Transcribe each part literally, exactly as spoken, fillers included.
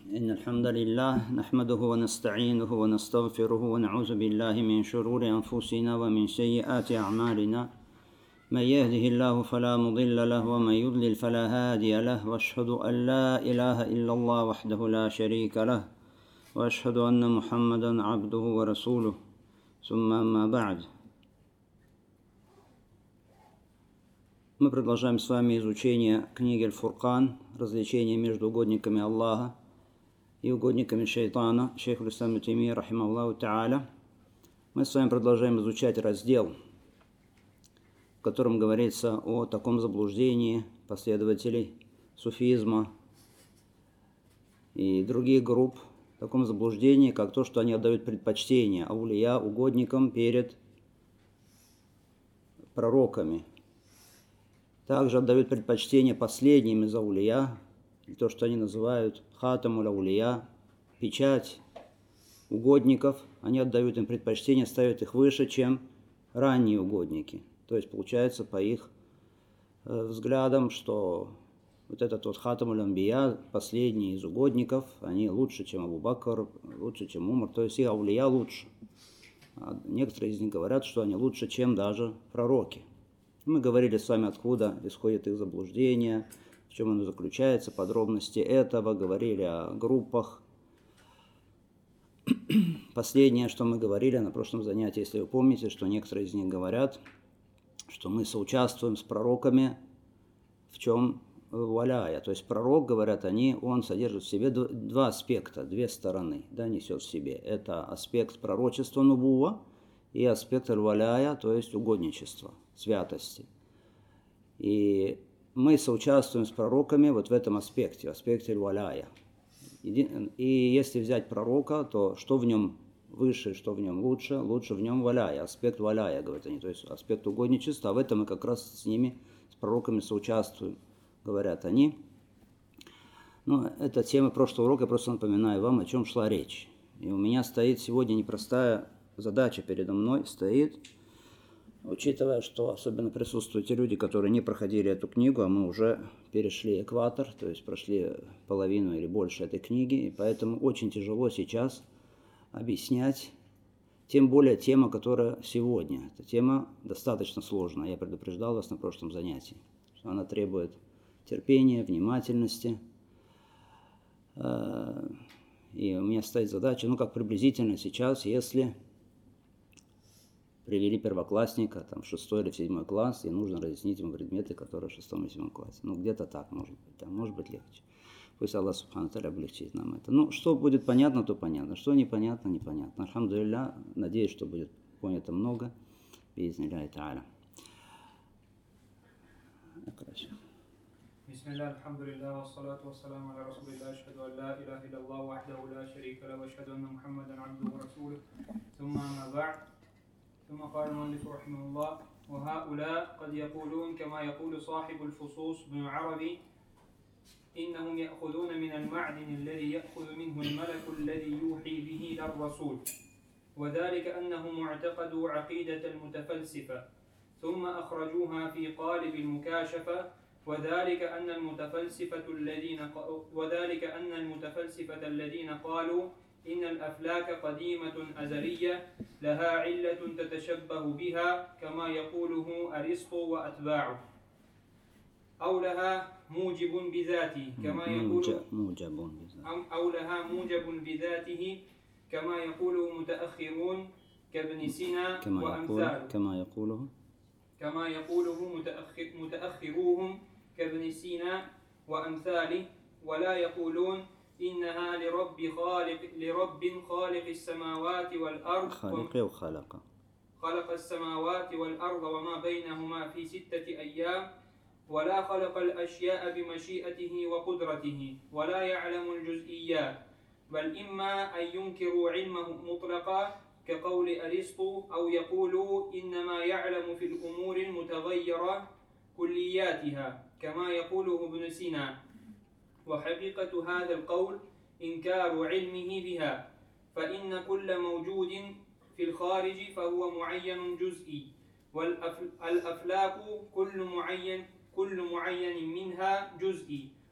إن الحمد لله نحمده ونستعينه ونستغفره ونعوذ بالله من شرور أنفسنا ومن سيئات أعمالنا من يهده الله فلا مضل له ومن يضلل فلا هادي له وأشهد أن لا إله إلا الله وحده لا شريك له وأشهد أن محمدا عبده ورسوله ثم أما بعد. Мы продолжаем с вами изучение книги Аль-Фуркан, различение между угодниками Аллаха и угодниками шайтана, шейх аль-Ислам ибн Таймия, рахимахуллаху тааля. Мы с вами продолжаем изучать раздел, в котором говорится о таком заблуждении последователей суфизма и других групп, в таком заблуждении, как то, что они отдают предпочтение аулия, угодникам перед пророками. Также отдают предпочтение последним из аулия, то, что они называют хатамуль аулия, печать угодников. Они отдают им предпочтение, ставят их выше, чем ранние угодники. То есть получается по их э, взглядам, что вот этот вот хатамуль амбия, последний из угодников, они лучше, чем Абу Бакр, лучше, чем Умар, то есть и аулия лучше. А некоторые из них говорят, что они лучше, чем даже пророки. Мы говорили с вами, откуда исходит их заблуждение, в чем оно заключается, подробности этого, говорили о группах. Последнее, что мы говорили на прошлом занятии, если вы помните, что некоторые из них говорят, что мы соучаствуем с пророками, в чем валяя. То есть пророк, говорят они, он содержит в себе два аспекта, две стороны, да, несет в себе. Это аспект пророчества нубува и аспект аль-валяя, то есть угодничества, святости. И мы соучаствуем с пророками вот в этом аспекте, в аспекте аль-валяя. И если взять пророка, то что в нем выше, что в нем лучше? Лучше в нем валяя, аспект валяя, говорят они, то есть аспект угодничества, а в этом мы как раз с ними, с пророками соучаствуем, говорят они. Но это тема прошлого урока, я просто напоминаю вам, о чем шла речь. И у меня стоит сегодня непростая задача передо мной, стоит, учитывая, что особенно присутствуют те люди, которые не проходили эту книгу, а мы уже перешли экватор, то есть прошли половину или больше этой книги, и поэтому очень тяжело сейчас объяснять, тем более тема, которая сегодня. Эта тема достаточно сложная, я предупреждал вас на прошлом занятии, что она требует терпения, внимательности. И у меня стоит задача, ну как приблизительно сейчас, если привели первоклассника, там, в шестой или в седьмой класс, и нужно разъяснить ему предметы, которые в шестом и седьмом классе. Ну, где-то так, может быть, там, может быть легче. Пусть Аллах Субхану Тааля облегчит нам это. Ну, что будет понятно, то понятно. Что непонятно, непонятно. Альхамдулилля, надеюсь, что будет понято много. Биизнилляхи Тааля. بسم الله الحمد لله والصلاة والسلام على رسول الله أشهد أن لا إله إلا الله وحده لا شريك له وأشهد أن محمدا عبده ورسوله ثم أما بعد ثم قال المؤلف رحمه الله وهؤلاء قد يقولون كما يقول صاحب الفصوص بن عربي إنهم يأخذون من المعدن الذي يأخذ منه الملك الذي يوحي به إلى الرسول وذلك أنهم اعتقدوا عقيدة المتفلسفة ثم أخرجوها في قالب المكاشفة وذلك أن المتفلسفة الذين وذلك أن المتفلسفة الذين قالوا إن الأفلاك قديمة أزلية لها علة تتشبه بها كما يقوله أرسطو وأتباعه أو لها موجب بذاته كما يقول موجب أو لها موجب بذاته كما يقوله متأخرون كابن سينا وأمثاله كما يقوله كما يقوله متأخر متأخروهم كابن سينا وأمثاله ولا يقولون إنها لرب خالق لرب خالق السماوات والأرض خالق وخلق خلق السماوات والأرض وما بينهما في ستة أيام ولا خلق الأشياء بمشيئته وقدرته ولا يعلم الجزئيات بل إما أن ينكروا علمه مطلقا كقول أرسطو أو يقولوا إنما يعلم في الأمور المتغيرة كلياتها كما يقوله ابن سينا وحقيقة هذا القول إنكار علمه بها فإن كل موجود في الخارج فهو معين جزئي والأفلاك كل معين كل معين منها جزئي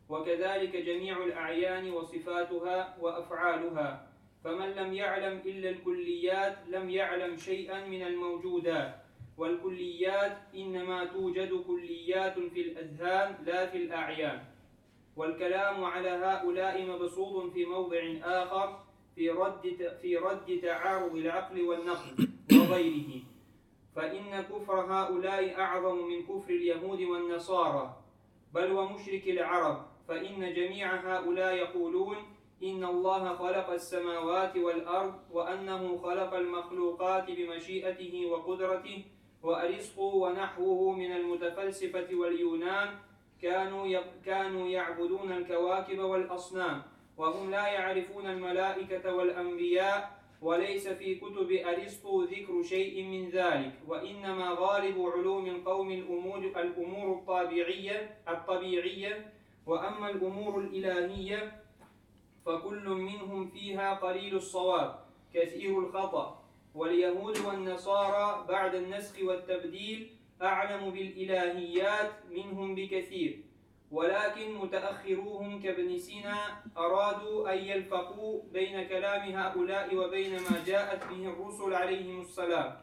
وكذلك جميع الأعيان وصفاتها وأفعالها فمن لم يعلم إلا الكليات لم يعلم شيئا من الموجودات والكليات إنما توجد كليات في الأذهان لا في الأعيان والكلام على هؤلاء مبسوط في موضع آخر في رد في رد تعارض العقل والنقل وغيره فإن كفر هؤلاء أعظم من كفر اليهود والنصارى بل ومشرك العرب فإن جميع هؤلاء يقولون إن الله خلق السماوات والأرض وأنه خلق المخلوقات بمشيئته وقدرته وأرزقوا ونحوه من المتفلسفة واليونان كانوا كانوا يعبدون الكواكب والأصنام وهم لا يعرفون الملائكة والأنبياء وليس في كتب أرسطو ذكر شيء من ذلك وإنما غالب علوم القوم الأمور الأمور الطبيعية الطبيعية وأما الأمور الإلهية فكل منهم فيها قليل الصواب كثير الخطأ واليهود والنصارى بعد النسخ والتبديل أعلم بالإلهيات منهم بكثير ولكن متأخروهم كابن سينا أرادوا أن يلفقوا بين كلام هؤلاء وبين ما جاءت به الرسل عليهم السلام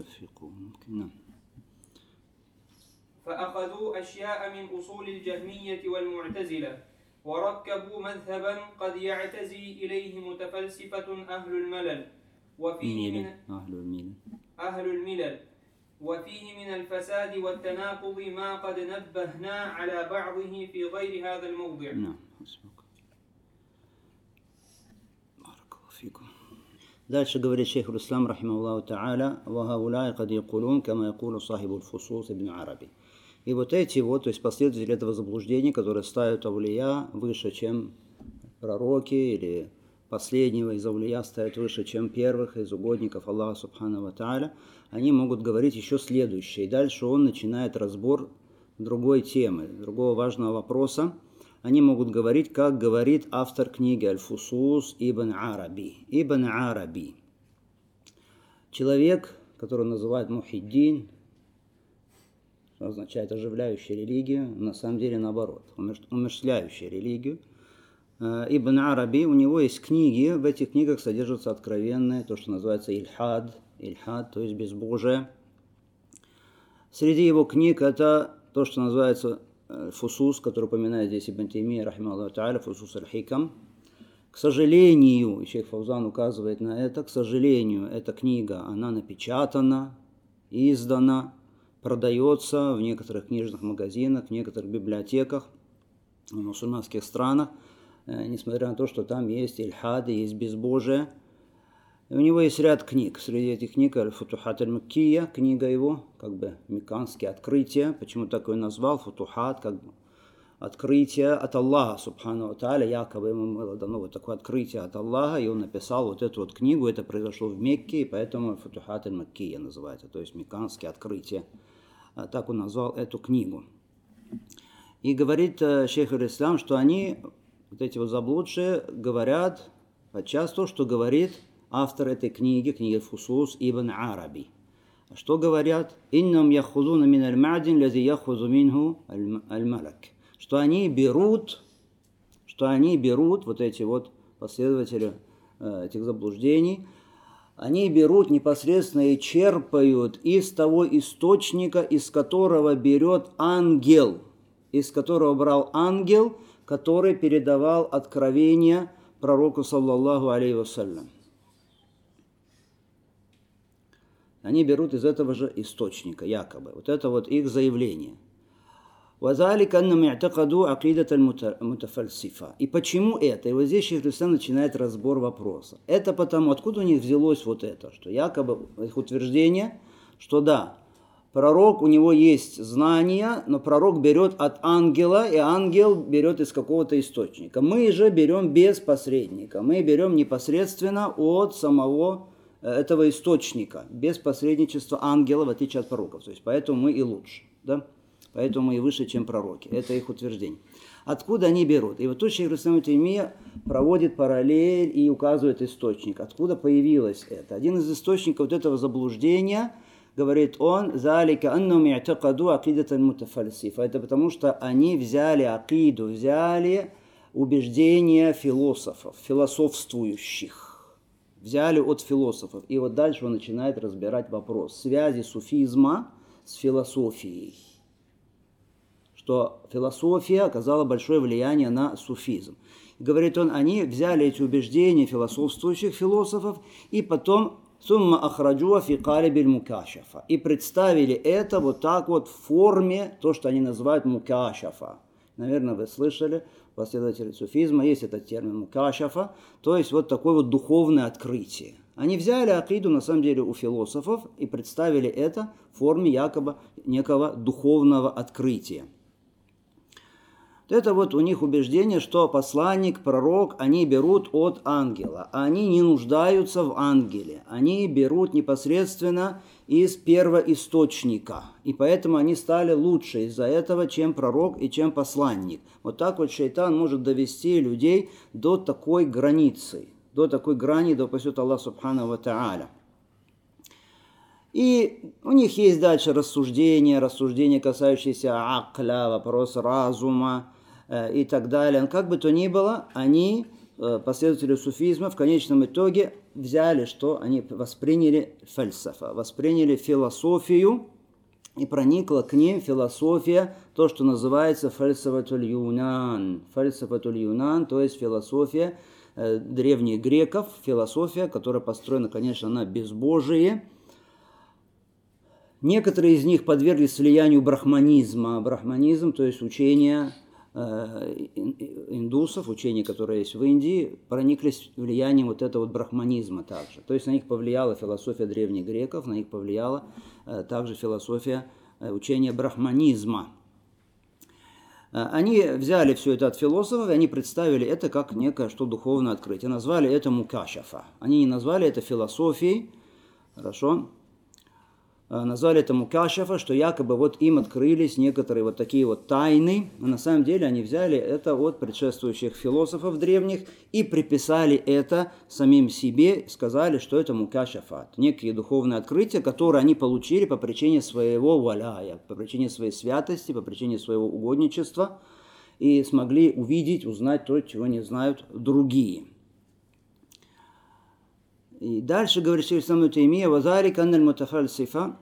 فأخذوا أشياء من أصول الجهمية والمعتزلة وركبوا مذهبا قد يعتزي إليه متفلسفة أهل الملل وفيه من أهل الملل أهل الملل وفيه من الفساد والتناقض ما قد نبهنا على بعضه في غير هذا الموضع. نعم حسبك. بارك الله فيكم. Дальше говорит шейх ал-Ислам рахимахуллаху та'аля: «Вахауляй кад якулун, кама якулу сахибу аль-фусус ибн Араби». И вот эти вот, то есть последователи этого заблуждения, которые ставят аулия выше, чем пророки, или последнего из аулия ставят выше, чем первых из угодников Аллаха субхану ва та'аля, они могут говорить еще следующее. И дальше он начинает разбор другой темы, другого важного вопроса. Они могут говорить, как говорит автор книги Аль-Фусус Ибн Араби. Ибн Араби. Человек, который называют Мухиддин, что означает оживляющая религию, на самом деле наоборот, умерщвляющая религию. Ибн Араби, у него есть книги, в этих книгах содержатся откровенные, то, что называется ильхад, ильхад, то есть безбожие. Среди его книг это то, что называется Фусус, который упоминает здесь Ибн Таймия, рахимахуллаху та'аля, Фусус аль-Хикам. К сожалению, и шейх Фаузан указывает на это, к сожалению, эта книга, она напечатана, издана, продается в некоторых книжных магазинах, в некоторых библиотеках в мусульманских странах, несмотря на то, что там есть ильхады, есть безбожие. И у него есть ряд книг. Среди этих книг Аль-Футухат аль-Маккия, книга его, как бы мекканские открытия. Почему так его назвал? Футухат, как бы открытие от Аллаха, субхану ва та'аля. Якобы ему было дано вот такое открытие от Аллаха, и он написал вот эту вот книгу. Это произошло в Мекке, и поэтому Футухат аль-Маккия называется, то есть мекканские открытия. Так он назвал эту книгу. И говорит шейх аль-Ислам, что они, вот эти вот заблудшие, говорят подчас то, что говорит автор этой книги, книги Фусус Ибн Араби. Что говорят? «Иннам яхузуна мин аль-мадин, лази яхузу минху аль-малак». Что они берут, что они берут, вот эти вот последователи э, этих заблуждений, они берут непосредственно и черпают из того источника, из которого берет ангел, из которого брал ангел, который передавал откровение пророку, саллаллаху алейхи вассалям. Они берут из этого же источника, якобы. Вот это вот их заявление. И почему это? И вот здесь шейх ал-Ислам начинает разбор вопроса. Это потому, откуда у них взялось вот это, что якобы их утверждение, что да, пророк, у него есть знания, но пророк берет от ангела, и ангел берет из какого-то источника. Мы же берем без посредника, мы берем непосредственно от самого этого источника, без посредничества ангела, в отличие от пророков. То есть поэтому мы и лучше, да? Поэтому мы и выше, чем пророки. Это их утверждение. Откуда они берут? И вот тут шейх ал-Ислам ибн Таймия проводит параллель и указывает источник. Откуда появилось это? Один из источников вот этого заблуждения говорит он, «Залика аннум и'такаду акидатан мутафальсифа». Это потому, что они взяли акиду, взяли убеждения философов, философствующих. Взяли от философов. И вот дальше он начинает разбирать вопрос связи суфизма с философией. Что философия оказала большое влияние на суфизм. Говорит он, они взяли эти убеждения философствующих философов и потом сумма ахраджуа фи калибиль мукашафа. И представили это вот так вот в форме, то, что они называют мукашафа. Наверное, вы слышали, последователи суфизма, есть этот термин мукашафа, то есть вот такое вот духовное открытие. Они взяли акиду, на самом деле, у философов и представили это в форме якобы некого духовного открытия. Это вот у них убеждение, что посланник, пророк, они берут от ангела. Они не нуждаются в ангеле. Они берут непосредственно из первоисточника. И поэтому они стали лучше из-за этого, чем пророк и чем посланник. Вот так вот шайтан может довести людей до такой границы. До такой грани, да упасет Аллах субхану ва тааля. И у них есть дальше рассуждения, рассуждения, касающиеся акля, вопрос разума э, и так далее. Но как бы то ни было, они, э, последователи суфизма, в конечном итоге взяли, что они восприняли фальсафа, восприняли философию, и проникла к ним философия, то, что называется фальсафатуль юнан. Фальсафатуль юнан, то есть философия э, древних греков, философия, которая построена, конечно, на безбожие. Некоторые из них подверглись влиянию брахманизма. Брахманизм, то есть учение э, индусов, учение, которое есть в Индии, прониклись влиянием вот этого вот брахманизма также. То есть на них повлияла философия древних греков, на них повлияла э, также философия э, учения брахманизма. Э, они взяли все это от философов, и они представили это как некое что духовное открытие. Назвали это мукашафа. Они не назвали это философией, хорошо? Назвали это мукашафа, что якобы вот им открылись некоторые вот такие вот тайны, но на самом деле они взяли это от предшествующих философов древних и приписали это самим себе, сказали, что это мукашафат, некие духовные открытия, которые они получили по причине своего валяя, по причине своей святости, по причине своего угодничества, и смогли увидеть, узнать то, чего не знают другие. И дальше говорит шейх ибн Таймия: «Вазалик анналь мутафальсифа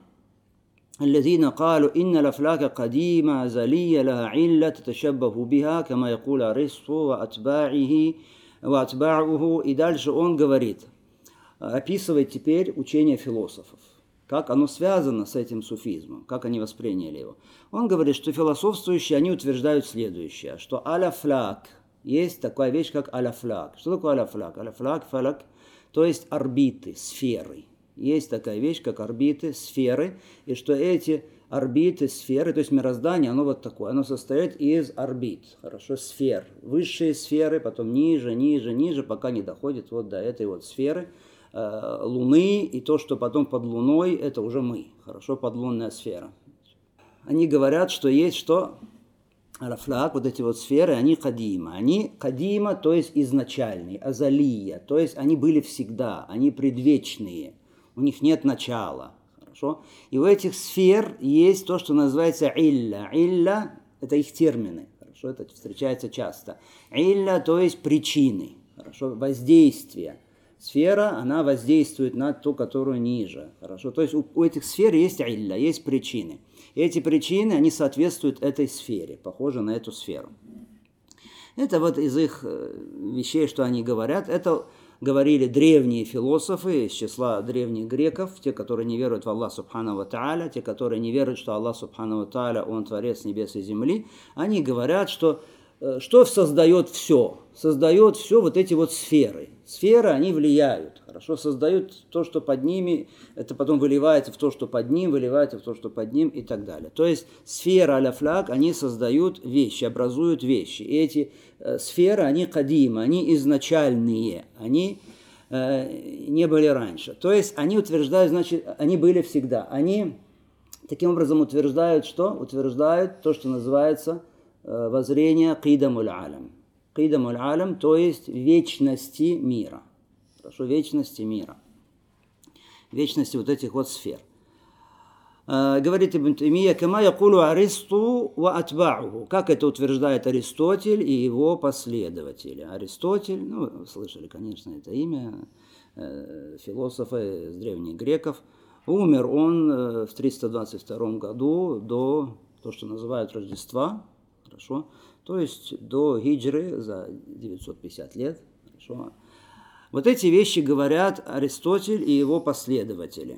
الذين قالوا إن الأفلاك قديمة أزلية لها علة تتشبه بها كما يقول أرسطو وأتباعه وأتباعه». И дальше он говорит, описывает теперь учение философов, как оно связано с этим суфизмом, как они восприняли его. Он говорит, что философствующие, они утверждают следующее, что аля-фляк, есть такая вещь, как аля-фляк. Что такое аля-фляк? Аля-фляк, фалак, то есть орбиты, сферы. Есть такая вещь, как орбиты, сферы, и что эти орбиты, сферы, то есть мироздание, оно вот такое, оно состоит из орбит, хорошо, сфер. Высшие сферы, потом ниже, ниже, ниже, пока не доходит вот до этой вот сферы э, Луны, и то, что потом под Луной, это уже мы, хорошо, подлунная сфера. Они говорят, что есть что? Арафлак, вот эти вот сферы, они кадима. Они кадима, то есть изначальные, азалия, то есть они были всегда, они предвечные, у них нет начала. Хорошо? И у этих сфер есть то, что называется илля. Илля – это их термины, хорошо? Это встречается часто. Илля, то есть причины, хорошо? Воздействие. Сфера, она воздействует на ту, которую ниже, хорошо? То есть у, у этих сфер есть илля, есть причины. И эти причины, они соответствуют этой сфере, похожи на эту сферу. Это вот из их вещей, что они говорят, это говорили древние философы из числа древних греков, те, которые не веруют в Аллах субхану ва тааля, те, которые не веруют, что Аллах субхану ва тааля, Он творец небес и земли, они говорят, что что создает все? Создает все вот эти вот сферы. Сферы, они влияют, хорошо, создают то, что под ними, это потом выливается в то, что под ним, выливается в то, что под ним и так далее. То есть сфера аля-фляк, они создают вещи, образуют вещи. И эти э, сферы, они кадимы, они изначальные, они э, не были раньше. То есть они утверждают, значит, они были всегда. Они таким образом утверждают что? Утверждают то, что называется воззрение кидамуль алям. Кидамуль алям, то есть вечности мира. Хорошо, вечности мира. Вечности вот этих вот сфер. Говорит Ибн Таймия, «Кама якулу Аристу ва атба'уху». Как это утверждает Аристотель и его последователи. Аристотель, ну, вы слышали, конечно, это имя, философа из древних греков. Умер он в триста двадцать втором году до то, что называют Рождества, хорошо, то есть до хиджры за девятьсот пятьдесят лет, хорошо. Вот эти вещи говорят Аристотель и его последователи.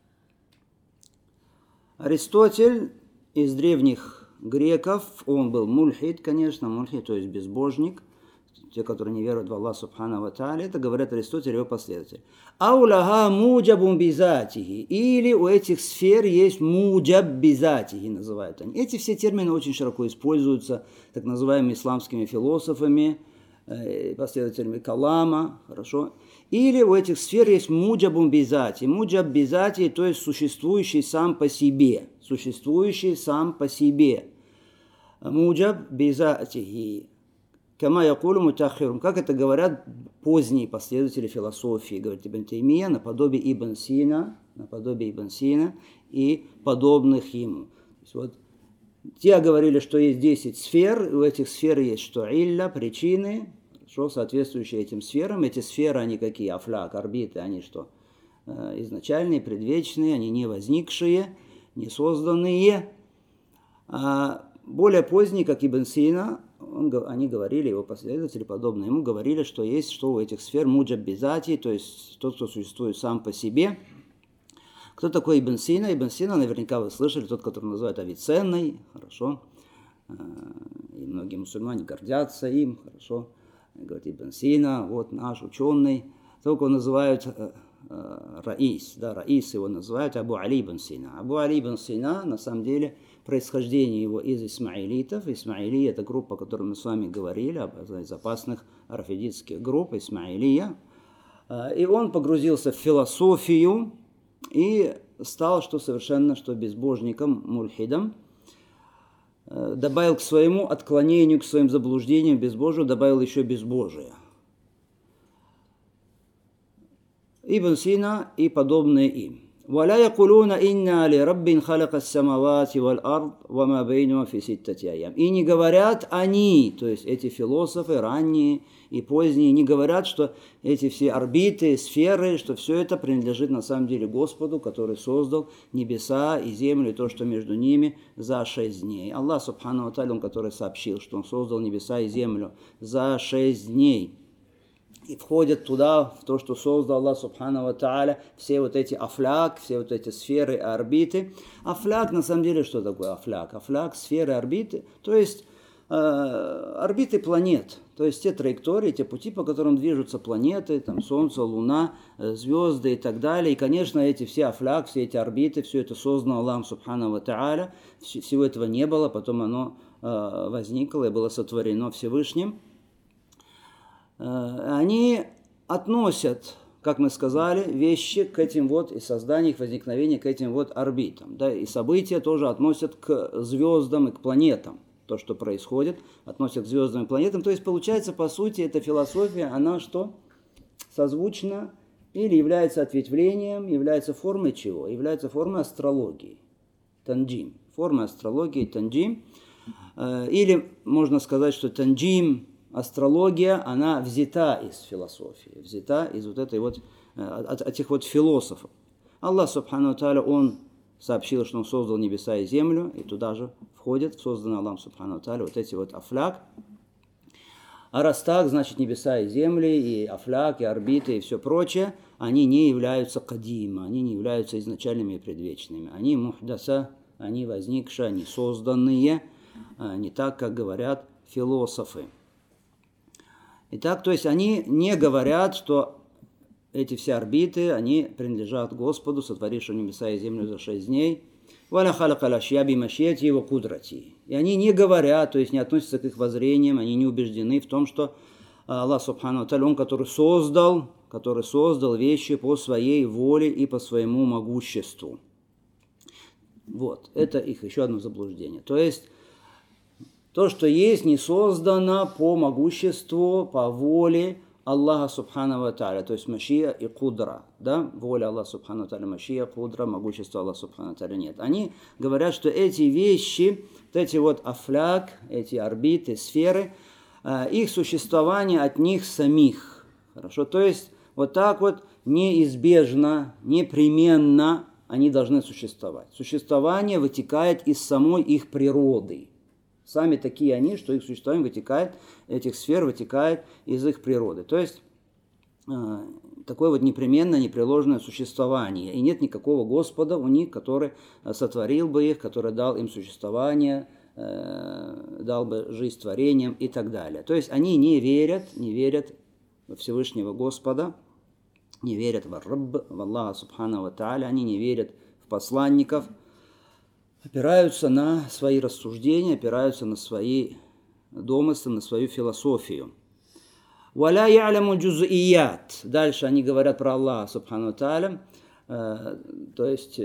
Аристотель из древних греков, он был мульхид, конечно, мульхид, то есть безбожник, те, которые не веруют в Аллаха Субхану ва Тааля, это говорят Аристотель и его последователи. Ауляха муджабун бизатихи, или у этих сфер есть муджаб бизатихи, называют они. Эти все термины очень широко используются так называемыми исламскими философами, последователями Калама, хорошо. Или у этих сфер есть муджабун бизати. Муджаб бизати, то есть существующий сам по себе. Существующий сам по себе. Муджаб бизати. Кама якулу мутахирун. Как это говорят поздние последователи философии, говорит Ибн Таймия, наподобие Ибн Сина, наподобие Ибн Сина и подобных ему. То есть вот те говорили, что есть десять сфер, у этих сфер есть что? Илля, причины, что соответствующие этим сферам. Эти сферы, они какие? Афляк, орбиты, они что? Изначальные, предвечные, они не возникшие, не созданные. А более поздние, как Ибн Сина, он, они говорили, его последователи, подобно ему, говорили, что есть что у этих сфер муджаб бизати, то есть тот, кто существует сам по себе. Кто такой Ибн Сина? Ибн Сина, наверняка вы слышали, тот, который называют Авиценной, хорошо. И многие мусульмане гордятся им, хорошо. Говорит, Ибн Сина, вот наш ученый. Только его называют Раис, да, Раис его называют Абу Али ибн Сина. Абу Али ибн Сина, на самом деле, происхождение его из исмаилитов. Исмаили – это группа, о которой мы с вами говорили, одна из опасных рафидитских групп, Исмаилия. И он погрузился в философию и стал, что совершенно, что безбожником, мульхидом. Добавил к своему отклонению, к своим заблуждениям, безбожию, добавил еще безбожие. Ибн Сина и подобные им. وَلَا يَقُولُونَ إِنَّا لِرَبٍّ خَلَقَ السَّمَوَاتِ وَالْأَرْضِ وَمَا بَيْنَهُمَا فِي سِتَّةِ أَيَّامٍ. И не говорят они, то есть эти философы, ранние и поздние, не говорят, что эти все орбиты, сферы, что все это принадлежит на самом деле Господу, который создал небеса и землю, и то, что между ними, за шесть дней. Аллах Субхану ва Тааля, он, который сообщил, что он создал небеса и землю за шесть дней. И входят туда, в то, что создал Аллах Субхану ва Тааля, все вот эти афляк, все вот эти сферы, орбиты. Афляк, на самом деле, что такое афляк? Афляк, сферы, орбиты, то есть э, орбиты планет, то есть те траектории, те пути, по которым движутся планеты, там Солнце, Луна, звезды и так далее. И, конечно, эти все афляк, все эти орбиты, все это создано Аллахом Субхану ва Тааля. Всего этого не было, потом оно э, возникло и было сотворено Всевышним. Они относят, как мы сказали, вещи к этим вот, и создание их, возникновение к этим вот орбитам. Да, и события тоже относят к звездам и к планетам. То, что происходит, относят к звездам и планетам. То есть, получается, по сути, эта философия, она что? Созвучна или является ответвлением, является формой чего? Является формой астрологии. Танджим. Форма астрологии, танджим. Или можно сказать, что танджим, астрология, она взята из философии, взята из вот этой вот, от этих вот философов. Аллах Субхану ва Тааля, он сообщил, что он создал небеса и землю, и туда же входят, созданный Аллахом Субхану ва Тааля, вот эти вот афляк. А раз так, значит, небеса и земли, и афляк, и орбиты, и все прочее, они не являются кадима, они не являются изначальными и предвечными. Они мухдаса, они возникшие, они созданные, не так, как говорят философы. Итак, то есть они не говорят, что эти все орбиты, они принадлежат Господу, сотворившему небеса и землю за шесть дней. И они не говорят, то есть не относятся к их воззрениям, они не убеждены в том, что Аллах Субхану ва Тааля, он, который создал, который создал вещи по своей воле и по своему могуществу. Вот, это их еще одно заблуждение. То есть то, что есть, не создано по могуществу, по воле Аллаха Субхану ва Тааля, то есть Машия и Кудра, да, воля Аллаха Субхану ва Тааля, Машия, Кудра, могущество Аллаха Субхану ва Тааля нет. Они говорят, что эти вещи, вот эти вот афляк, эти орбиты, сферы, их существование от них самих, хорошо, то есть вот так вот неизбежно, непременно они должны существовать. Существование вытекает из самой их природы. Сами такие они, что их существование вытекает, этих сфер вытекает из их природы. То есть э, такое вот непременное, непреложное существование. И нет никакого Господа у них, который сотворил бы их, который дал им существование, э, дал бы жизнь творением и так далее. То есть они не верят, не верят во Всевышнего Господа, не верят в Рабб, в Аллаха Субхану ва Тааля, они не верят в посланников, опираются на свои рассуждения, опираются на свои домыслы, на свою философию. «Валя я'ляму джуз'iят». Дальше они говорят про Аллаха Субхану ва Тааля, э, то есть,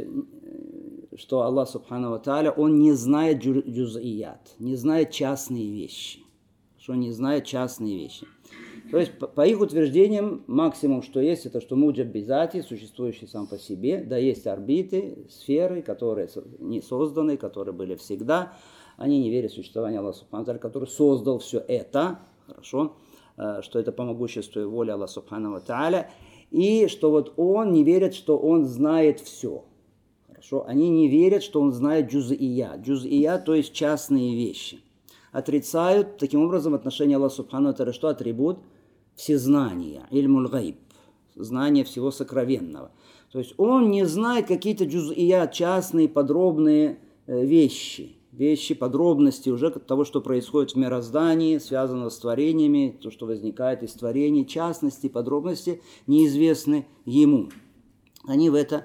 что Аллах Субхану ва Тааля, Он не знает джуз'iят, не знает частные вещи. Что не знает частные вещи. То есть, по, по их утверждениям, максимум, что есть, это что муджаб бизати, существующий сам по себе, да, есть орбиты, сферы, которые не созданы, которые были всегда. Они не верят в существование Аллаха Субхану ва Тааля, который создал все это, хорошо, что это по могуществу и воле Аллаха Субхану ва Тааля, и что вот он не верит, что он знает все. Хорошо, они не верят, что он знает джуз'ия. Джуз'ия, то есть частные вещи. Отрицают таким образом отношение Аллаха Субхану ва Тааля, что атрибут всезнания, ильмуль гайб, знание всего сокровенного. То есть он не знает какие-то джуз'ия, частные, подробные вещи, вещи, подробности уже того, что происходит в мироздании, связанного с творениями, то, что возникает из творений, частности, подробности неизвестны ему. Они в это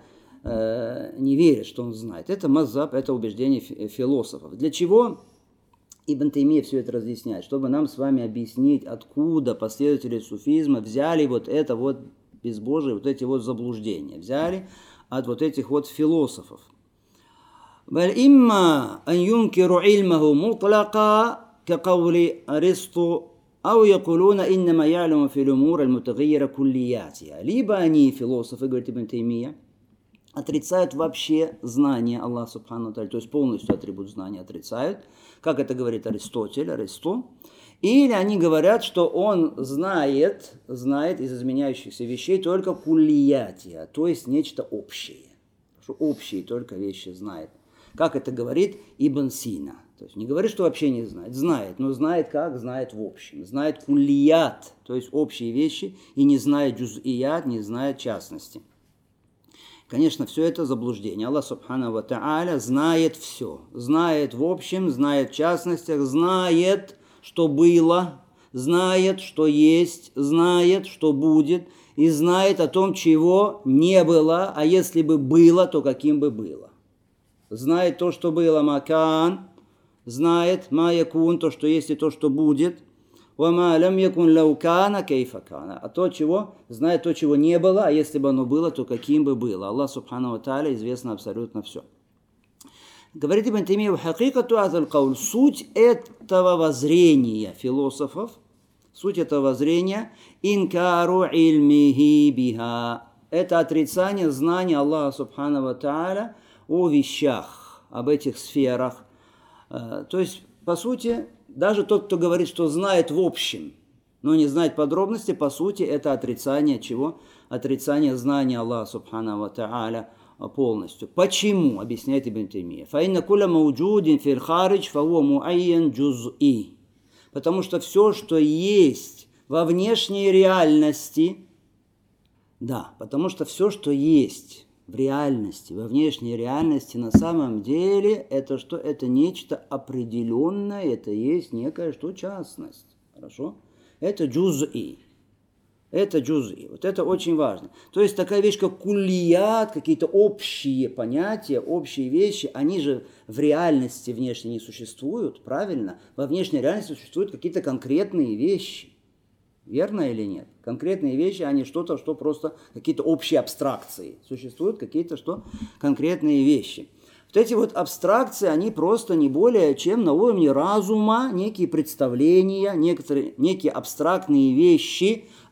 э, не верят, что он знает. Это маззаб, это убеждение философов. Для чего Ибн Таймия все это разъясняет? Чтобы нам с вами объяснить, откуда последователи суфизма взяли вот это вот безбожие, вот эти вот заблуждения. Взяли от вот этих вот философов. بل إما أن ينكروا علمه مطلقا كقول أرسطو أو يقولون إنما يعلم في الأمور المتغيرة كلياتها. Либо они, философы, говорит Ибн Таймия, отрицают вообще знание Аллаха Субхану ва Тааля, то есть полностью атрибут знания отрицают, как это говорит Аристотель, Аристо. Или они говорят, что он знает, знает из изменяющихся вещей только куллиятия, то есть нечто общее. Что общие только вещи знает. Как это говорит Ибн Сина. То есть не говорит, что вообще не знает. Знает, но знает как? Знает в общем. Знает куллият, то есть общие вещи, и не знает джуз'iят, не знает частности. Конечно, все это заблуждение. Аллах Субхану ва Тааля знает все. Знает в общем, знает в частностях, знает, что было, знает, что есть, знает, что будет, и знает о том, чего не было, а если бы было, то каким бы было. Знает то, что было, макан, знает ма якун, то, что есть, и то, что будет, вама лям якун лаукана кейфакана, а то, чего, знает то, чего не было, а если бы оно было, то каким бы было. Аллах Субхану ва Тааля известно абсолютно все. Говорит Ибн Таймия, хакикату азаль кауль, суть этого воззрения философов, суть этого воззрения, инкару ильмихи биха, это отрицание знания Аллаха Субхану ва Тааля о вещах, об этих сферах. То есть, по сути, даже тот, кто говорит, что знает в общем, но не знает подробности, по сути, это отрицание чего? Отрицание знания Аллаха Субхану ва Тааля полностью. Почему? Объясняет Ибн Таймия. فَإِنَّ كُلَّ مَوْجُودٍ فِي الْخَارِجِ فَهُوَ مُعَيَّنْ جُزْءٍ. Потому что все, что есть во внешней реальности, да, потому что все, что есть в реальности, во внешней реальности, на самом деле, это что? Это нечто определенное, это есть некая что? Частность. Хорошо? Это джуз'i. Это джуз'i. Вот это очень важно. То есть такая вещь, как куллият, какие-то общие понятия, общие вещи, они же в реальности внешне не существуют, правильно? Во внешней реальности существуют какие-то конкретные вещи. Верно или нет? Конкретные вещи, а не что-то, что просто какие-то общие абстракции. Существуют какие-то что? Конкретные вещи. Вот эти вот абстракции, они просто не более чем на уровне разума, некие представления, некоторые, некие абстрактные вещи,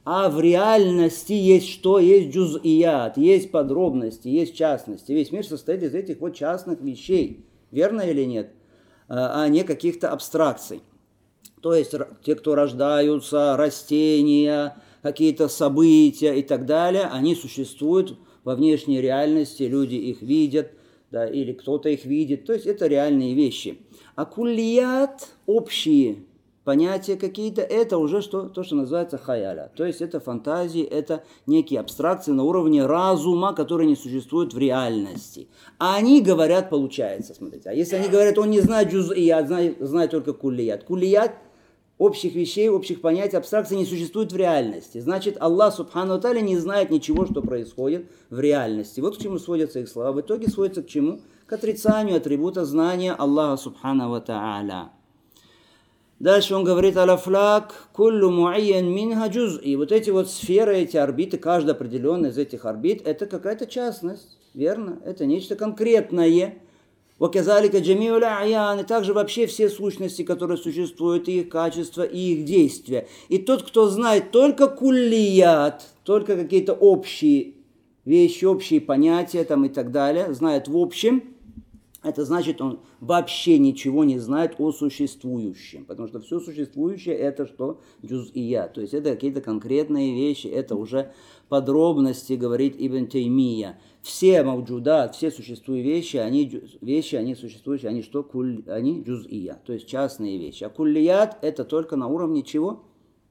А в реальности есть что? Есть джуз'ият, есть подробности, есть частности. Весь мир состоит из этих вот частных вещей. Верно или нет? А не каких-то абстракций. То есть те, кто рождаются, растения, какие-то события и так далее, они существуют во внешней реальности, люди их видят, да, или кто-то их видит. То есть это реальные вещи. А куллият, общие понятия какие-то, это уже что, то, что называется хаяля. То есть это фантазии, это некие абстракции на уровне разума, которые не существуют в реальности. А они говорят, получается, смотрите. А если они говорят, он не знает джуз'ият, знает, знает только куллият. Куллият общих вещей, общих понятий, абстракций не существует в реальности. Значит, Аллах Субхану ва Тааля не знает ничего, что происходит в реальности. Вот к чему сводятся их слова. В итоге сводятся к чему? К отрицанию атрибута знания Аллаха Субхану ва Тааля. Дальше он говорит, аляфлак, куллу муайян минха джуз'и. Вот эти вот сферы, эти орбиты, каждая определенная из этих орбит, это какая-то частность, верно? Это нечто конкретное. Ваказалика джамиуль аян, и также вообще все сущности, которые существуют, и их качества, и их действия. И тот, кто знает только куллият, только какие-то общие вещи, общие понятия там и так далее, знает в общем, это значит, он вообще ничего не знает о существующем. Потому что все существующее это что? Джуз'ия. То есть это какие-то конкретные вещи, это уже подробности, говорит Ибн Таймия. Все мавджудат, все существующие вещи, они, вещи, они существующие, они что? Куль, они джуз'ия, то есть частные вещи. А куллият это только на уровне чего?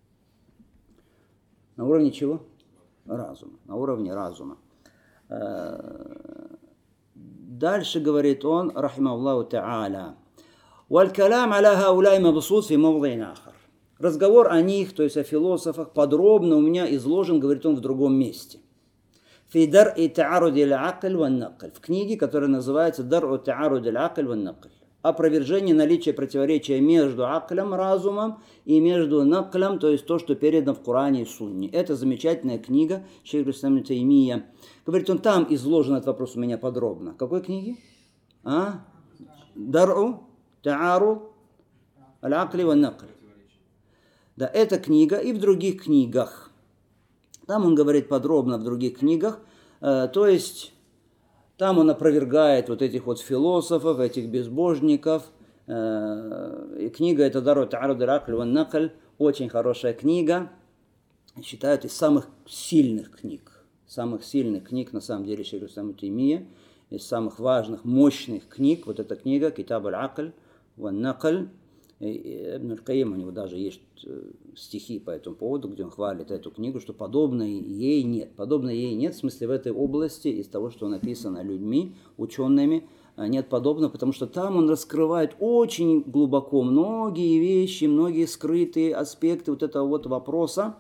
На уровне чего? Разума. На уровне разума. Дальше говорит он, рахимахуллаху та'аля, «Валь-калям аля хауляй мабсут фи мавди'ин ахар». Разговор о них, то есть о философах, подробно у меня изложен, говорит он, в другом месте. «Фи дар'и та'аруди аль-акль ван-накль». В книге, которая называется «Дар'у та'аруди аль-акль ван-накль». Опровержение наличия противоречия между аклем, разумом, и между наклем, то есть то, что передано в Коране и Сунне. Это замечательная книга шейх ибн Таймия. Говорит, он там изложен этот вопрос у меня подробно. Какой книги? А? Дар'у та'аруд аль-акли ван-накль. Да, эта книга и в других книгах. Там он говорит подробно в других книгах. Э, то есть там он опровергает вот этих вот философов, этих безбожников. Э, и книга эта «Дар'у та'аруд аль-акли ван-накль» очень хорошая книга. Считают из самых сильных книг. Самых сильных книг, на самом деле, шейх ибн Таймия, из самых важных, мощных книг, вот эта книга «Китаб аль-акль ван-накль». Ибн аль-Кайим, у него даже есть стихи по этому поводу, где он хвалит эту книгу, что подобной ей нет. Подобной ей нет, в смысле, в этой области, из того, что написано людьми, учеными, нет подобного, потому что там он раскрывает очень глубоко многие вещи, многие скрытые аспекты вот этого вот вопроса.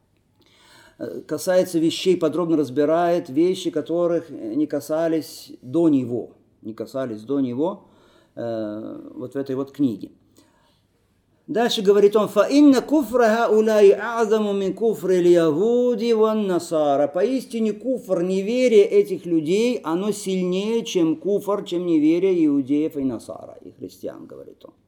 Касается вещей, подробно разбирает вещи, которых не касались до него, не касались до него э, вот в этой вот книге. Дальше говорит он, «Фаинна куфра хауляи а'заму мин куфри ль-ягуди ван-насара». Поистине куфр, неверие этих людей, оно сильнее, чем куфр, чем неверие иудеев и насара, и христиан, говорит он.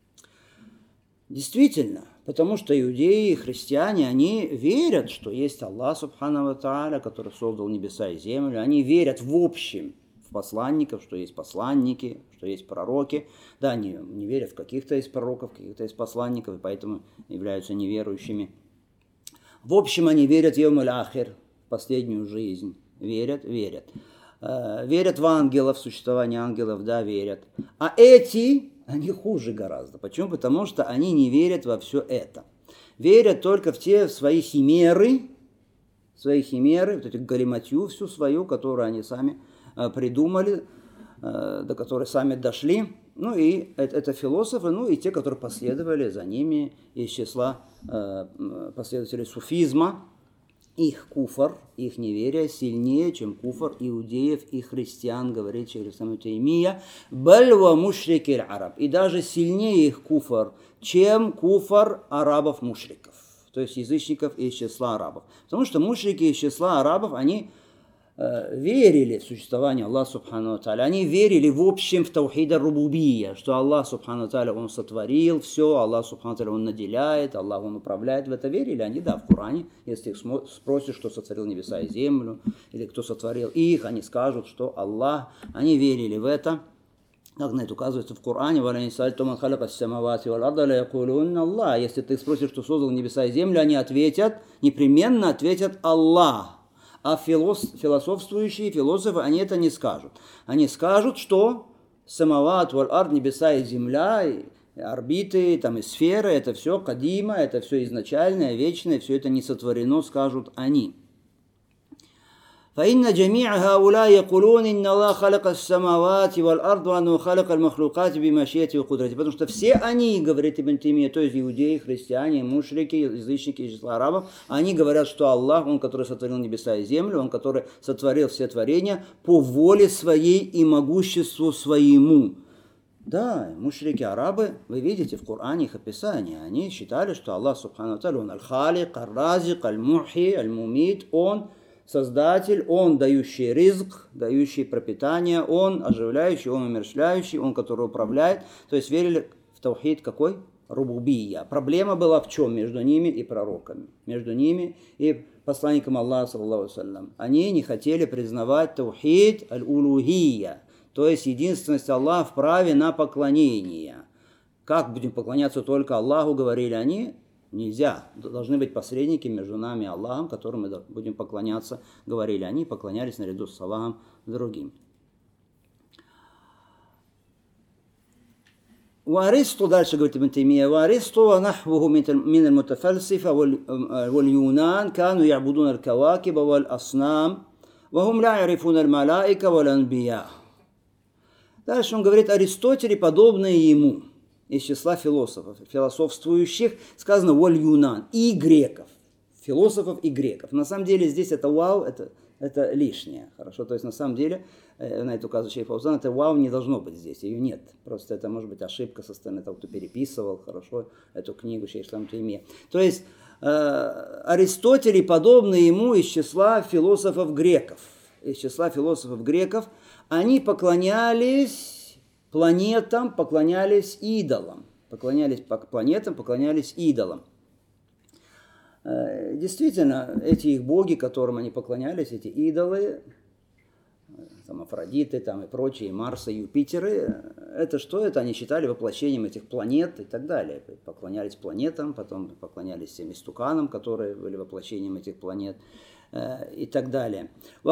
Действительно, потому что иудеи и христиане, они верят, что есть Аллах Субхану ва Тааля, который создал небеса и землю. Они верят в общем в посланников, что есть посланники, что есть пророки. Да, они не верят в каких-то из пророков, каких-то из посланников, и поэтому являются неверующими. В общем, они верят в Йом аль-Ахир, в последнюю жизнь. Верят, верят. Верят в ангелов, в существование ангелов, да, верят. А эти... Они хуже гораздо. Почему? Потому что они не верят во все это. Верят только в те свои химеры, свои химеры, вот эту галиматью всю свою, которую они сами э, придумали, э, до которой сами дошли. Ну и это, это философы, ну и те, которые последовали за ними из числа э, последователей суфизма. Их куфр, их неверие сильнее, чем куфр иудеев и христиан, говорит шейх ибн Таймия, бальва мушрики араб. И даже сильнее их куфр, чем куфр арабов-мушриков, то есть язычников из числа арабов. Потому что мушрики из числа арабов, они верили в существование Аллаха Субхану Тааля, они верили в общем в таухид ар-рубубия, что Аллах Субхану Тааля, Он сотворил все, Аллах Субхану Тааля, Он наделяет, Аллах, Он управляет. В это верили они, да, в Коране. Если их спросишь, кто сотворил небеса и землю, или кто сотворил их, они скажут, что Аллах. Они верили в это. Как на это указывается в Коране, если ты спросишь, кто создал небеса и землю, они ответят, непременно ответят Аллах. А философствующие философы, они это не скажут. Они скажут, что самават валь ард, небеса и земля, и орбиты, там, и сферы, это все кадима, это все изначальное, вечное, все это не сотворено, скажут они. فإن جميع هؤلاء يقولون إن الله خلق السماوات والأرض وأنه خلق المخلوقات بمشيئته وقدرته. Потому что все они, говорит Ибн Таймия, то есть иудеи, христиане, мушрики, язычники из числа арабов, они говорят, что Аллах, Он, который сотворил небеса и землю, Он, который сотворил все творения по воле своей и могуществу своему. Да, мушрики арабы, вы видите в Коране их описание, они считали, что Аллах, субхану тааля, Он аль-халик, аль-разик, аль-мухи, аль-мумит, Он Создатель, Он дающий ризк, дающий пропитание, Он оживляющий, Он умерщвляющий, Он, который управляет. То есть верили в таухид какой? Рубубия. Проблема была в чем между ними и пророками? Между ними и посланником Аллаха, саллаллаху алейхи ва саллям. Они не хотели признавать таухид аль-улухия, то есть единственность Аллаха в праве на поклонение. Как будем поклоняться только Аллаху, говорили они? Нельзя. Должны быть посредники между нами и Аллахом, которым мы будем поклоняться, говорили они, поклонялись наряду с Аллахом другим. وأرسطو, дальше говорит Ибн Таймия, وأرسطو ونحوه من المتفلسفة واليونان كانوا يعبدون الكواكب والأصنام وهم لا يعرفون الملائكة والأنبياء. Дальше он говорит, Аристотель и подобные ему из числа философов, философствующих, сказано «воль юнан» и греков, философов и греков. На самом деле здесь это «вау», это, это лишнее, хорошо, то есть на самом деле, на это указывает шейх Фаузан, это «вау» не должно быть здесь, ее нет, просто это может быть ошибка со стороны того, кто переписывал, хорошо, эту книгу шейх Ислам Таймия. То есть э, Аристотель и подобные ему из числа философов греков, из числа философов греков, они поклонялись планетам, поклонялись идолам. Поклонялись планетам, поклонялись идолам. Действительно, эти их боги, которым они поклонялись, эти идолы, там Афродиты, там и прочие, Марса, Юпитеры, это что? Это они считали воплощением этих планет и так далее. Поклонялись планетам, потом поклонялись всем истуканам, которые были воплощением этих планет. И так далее.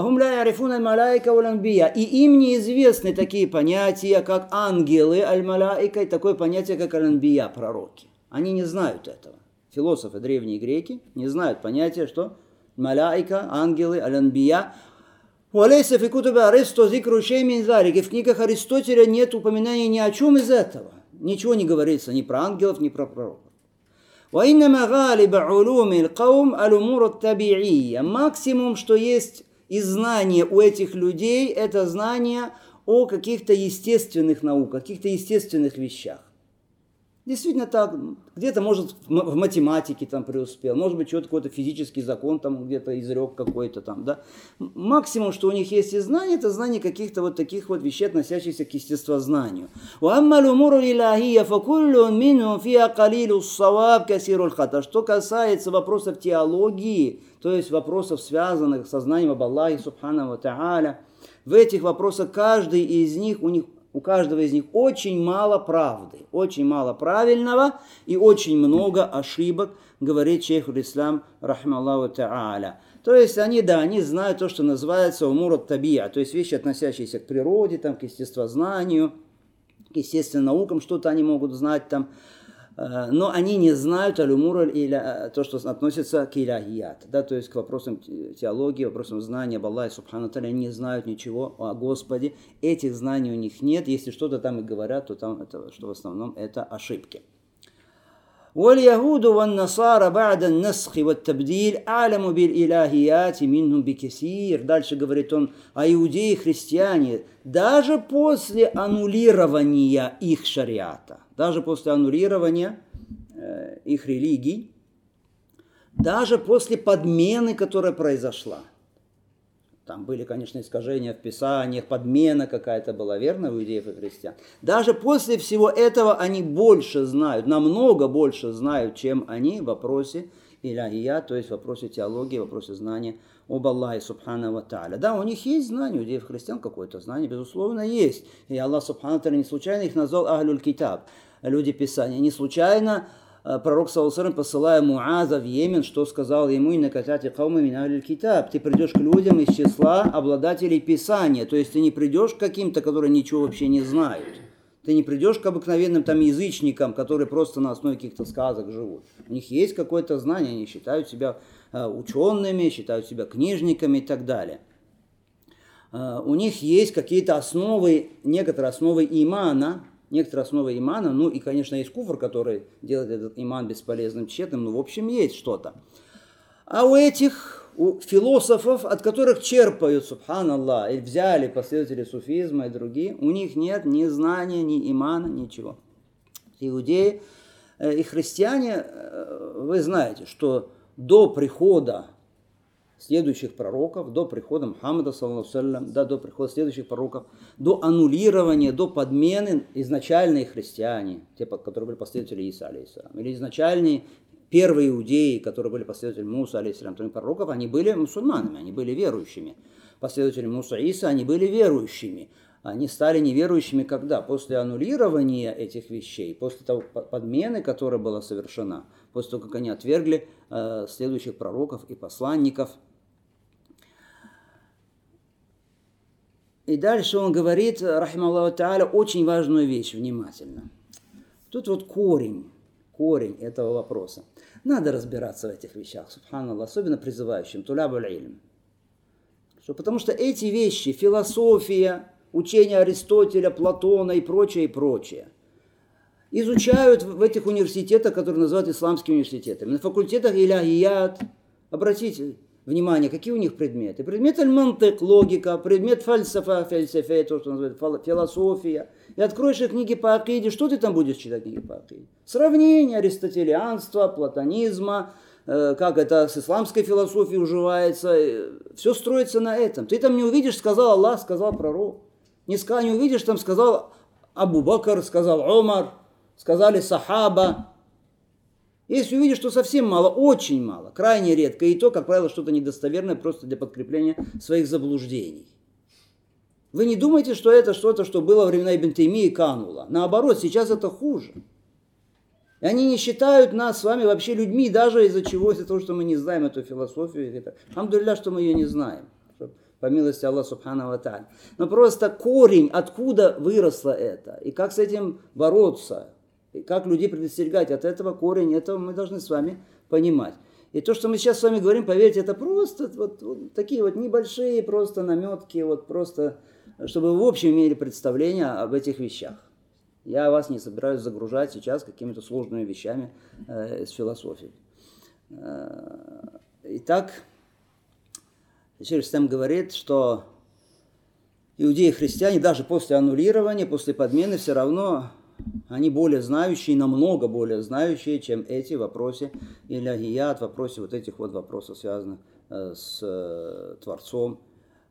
И им неизвестны такие понятия, как ангелы, аль-маляика, и такое понятие, как аль-анбия, пророки. Они не знают этого. Философы, древние греки, не знают понятия, что маляика, ангелы, аль-анбия. И в книгах Аристотеля нет упоминания ни о чем из этого. Ничего не говорится ни про ангелов, ни про пророков. Максимум, что есть из знания у этих людей, это знание о каких-то естественных науках, каких-то естественных вещах. Действительно так, где-то, может, в математике там преуспел, может быть, что-то, какой-то физический закон там где-то изрек какой-то там, да. Максимум, что у них есть из знаний, это знание каких-то вот таких вот вещей, относящихся к естествознанию. Что касается вопросов теологии, то есть вопросов, связанных со знанием об Аллахе, субхану ва тааля, в этих вопросах каждый из них, у них У каждого из них очень мало правды, очень мало правильного и очень много ошибок, говорит шейх аль-Ислам, рахмаллаху та'аля. То есть они, да, они знают то, что называется умур ат-табиа, то есть вещи, относящиеся к природе, там, к естествознанию, к естественным наукам, что-то они могут знать там, но они не знают аль-умур, или то, что относится к иляхият, да, то есть к вопросам теологии, вопросам знания об Аллахе, субхану тааля, они не знают ничего о Господе, этих знаний у них нет, если что-то там и говорят, то там, это, что в основном это ошибки. وَالْيَهُودُ وَالنَّصَارَ بَعْدَ النَّسْخِ وَالتَّبْدِيلِ أَعْلَمُ بِالْإِلَهِيَاتِ مِنْهُمْ بِكَثِيرٍ. Дальше говорит он, а иудеи и христиане, даже после аннулирования их шариата, даже после аннулирования э, их религий, даже после подмены, которая произошла, Там были, конечно, искажения в Писаниях, подмена какая-то была, верно, у иудеев и христиан. Даже после всего этого они больше знают, намного больше знают, чем они в вопросе иляхия, то есть в вопросе теологии, в вопросе знания об Аллахе Субхану ва Тааля. Да, у них есть знание, у иудеев и христиан какое-то знание, безусловно, есть. И Аллах Субхану ва Тааля не случайно их назвал Ахлюль Китаб, люди Писания. Не случайно пророк, саллаллаху алейхи ва саллям, посылая Муаза в Йемен, что сказал ему: «Инна катати каума мин ахлиль китаб». Ты придешь к людям из числа обладателей Писания. То есть ты не придешь к каким-то, которые ничего вообще не знают. Ты не придешь к обыкновенным там язычникам, которые просто на основе каких-то сказок живут. У них есть какое-то знание, они считают себя учеными, считают себя книжниками и так далее. У них есть какие-то основы, некоторые основы имана, некоторые основы имана, ну и, конечно, есть куфр, который делает этот иман бесполезным, тщетным, но в общем есть что-то. А у этих, у философов, от которых черпают, субханаллах, и взяли последователи суфизма и другие, у них нет ни знания, ни имана, ничего. Иудеи и христиане, вы знаете, что до прихода следующих пророков, до прихода Мухаммада, саллаллаху алейхи ва саллям, да, до прихода следующих пророков, до аннулирования, до подмены изначальные христиане, те, которые были последователи Иса, алейхиссалям, или изначальные первые иудеи, которые были последователи Муса, алейхиссалям, пророков, они были мусульманами, они были верующими. Последователи Муса и Иса, они были верующими. Они стали неверующими когда? После аннулирования этих вещей, после того подмены, которая была совершена, после того, как они отвергли э, следующих пророков и посланников. И дальше он говорит, рахималлаху тааля, очень важную вещь, внимательно. Тут вот корень, корень этого вопроса. Надо разбираться в этих вещах, субханаллах, особенно призывающим, тулябуль илм. Потому что эти вещи, философия, учение Аристотеля, Платона и прочее, и прочее, изучают в этих университетах, которые называют исламскими университетами. На факультетах иляхият, обратите внимание, какие у них предметы. Предмет аль-мантык, логика, предмет фальсафа, фальсафе, то, что называют философия. И откроешь их книги по акиде, что ты там будешь читать книги по акиде? Сравнение аристотелианства, платонизма, э, как это с исламской философией уживается. Э, все строится на этом. Ты там не увидишь, сказал Аллах, сказал пророк. Не, ска, не увидишь, там сказал Абу Бакр, сказал Умар, сказали сахаба. Если увидишь, что совсем мало, очень мало, крайне редко, и то, как правило, что-то недостоверное просто для подкрепления своих заблуждений. Вы не думаете, что это что-то, что было во времена Ибн Таймии, кануло. Наоборот, сейчас это хуже. И они не считают нас с вами вообще людьми, даже из-за чего, из-за того, что мы не знаем эту философию. Алхамдулилля, что мы ее не знаем. По милости Аллаха Субхану ва Тааля. Но просто корень, откуда выросло это, и как с этим бороться, и как людей предостерегать от этого, корень этого мы должны с вами понимать. И то, что мы сейчас с вами говорим, поверьте, это просто вот, вот такие вот небольшие просто наметки, вот просто, чтобы вы в общем имели представление об этих вещах. Я вас не собираюсь загружать сейчас какими-то сложными вещами э, из философии. Э, итак, Шейх Ислам говорит, что иудеи и христиане даже после аннулирования, после подмены, все равно они более знающие, намного более знающие, чем эти в вопросе иляхият, в вопросе вот этих вот вопросов, связанных э, с э, Творцом.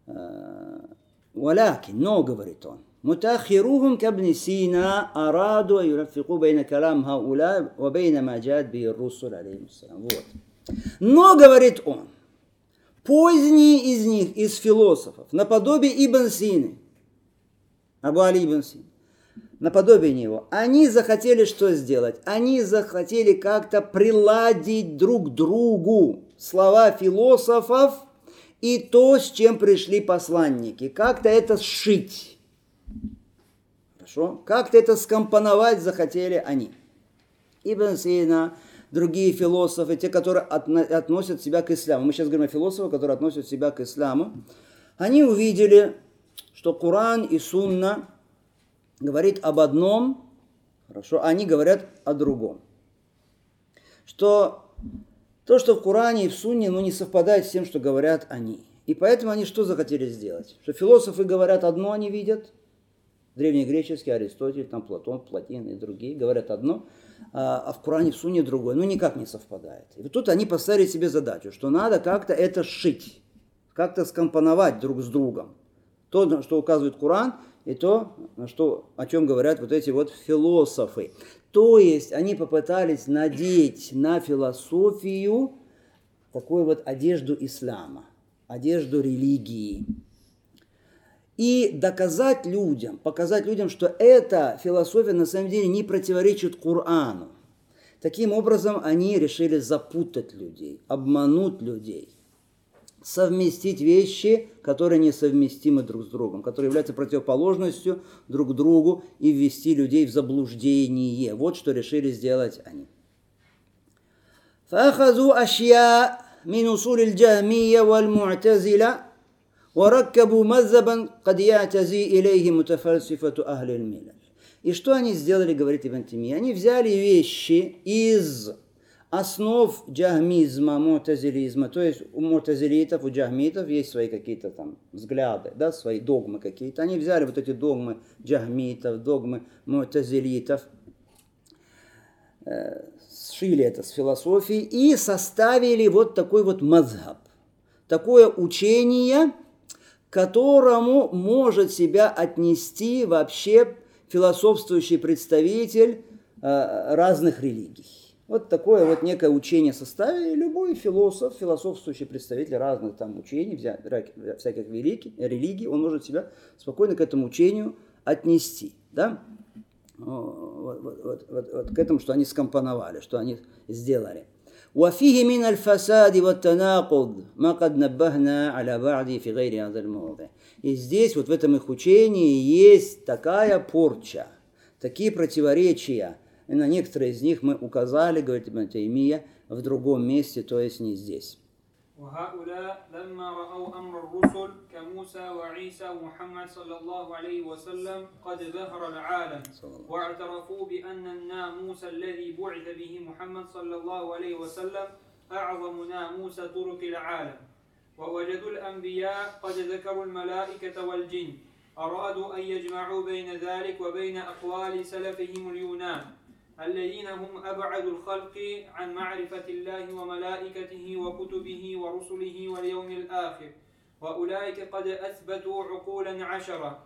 Валяки, но, говорит он, мутахирухум кабни Сина араду юрафику бейна калам хауля ва бейна маджад би русуль алейхиссалям. Вот. Но, говорит он, поздние из них, из философов, наподобие Ибн Сины, Абу Али Ибн Сина, наподобие него, они захотели что сделать? Они захотели как-то приладить друг к другу слова философов и то, с чем пришли посланники. Как-то это сшить. Хорошо? Как-то это скомпоновать захотели они. Ибн Сина, другие философы, те, которые относят себя к исламу. Мы сейчас говорим о философах, которые относят себя к исламу. Они увидели, что Коран и Сунна говорит об одном, хорошо, они говорят о другом. Что то, что в Коране и в Сунне, ну, не совпадает с тем, что говорят они. И поэтому они что захотели сделать? Что философы говорят одно, они видят. Древнегреческий, Аристотель, там Платон, Платин и другие говорят одно, а в Коране, в Сунне другое. Ну, никак не совпадает. И вот тут они поставили себе задачу, что надо как-то это сшить. как-то скомпоновать друг с другом. То, на что указывает Коран, и то, на что, о чем говорят вот эти вот философы. То есть они попытались надеть на философию такую вот одежду ислама, одежду религии. И доказать людям, показать людям, что эта философия на самом деле не противоречит Корану. Таким образом, они решили запутать людей, обмануть людей, совместить вещи, которые несовместимы друг с другом, которые являются противоположностью друг другу, и ввести людей в заблуждение. Вот что решили сделать они. فأخذوا أشياء من أصول الجهمية والمعتزلة وركبوا مذهبا قد يعتزي إليه متفلسفة أهل الملل. И что они сделали, говорит Ибн Таймия? Они взяли вещи из основ джахмизма, му'тазилизма, то есть у му'тазилитов, у джахмитов есть свои какие-то там взгляды, да, свои догмы какие-то. Они взяли вот эти догмы джахмитов, догмы му'тазилитов, э, сшили это с философией и составили вот такой вот мазхаб, такое учение, к которому может себя отнести вообще философствующий представитель э, разных религий. Вот такое вот некое учение составили, любой философ, философствующий представитель разных там учений, всяких великих, религий, он может себя спокойно к этому учению отнести. Да? Вот, вот, вот, вот, вот к этому, что они скомпоновали, что они сделали. وفيه من الفساد والتناقض ما قد نبهنا على بعض في غير هذا الموضع. И здесь, вот в этом их учении, есть такая порча, такие противоречия. И на некоторые из них мы указали, говорит Ибн Таймия, в другом месте, то есть не здесь. وهؤلاء لما رأوا أمر الرسل كموسى وعيسى ومحمد صلى الله عليه وسلم قد ظهر العالم واعترفوا بأن الناموس الذي بعث به محمد صلى الله عليه وسلم أعظم ناموس طرق العالم ووجدوا الأنبياء قد ذكروا الملائكة والجن أرادوا أن يجمعوا بين ذلك وبين أقوال سلفهم اليونان الذين هم أبعد الخلق عن معرفة الله وملائكته وكتبه ورسله واليوم الآخر وأولئك قد أثبتوا عقولا عشرة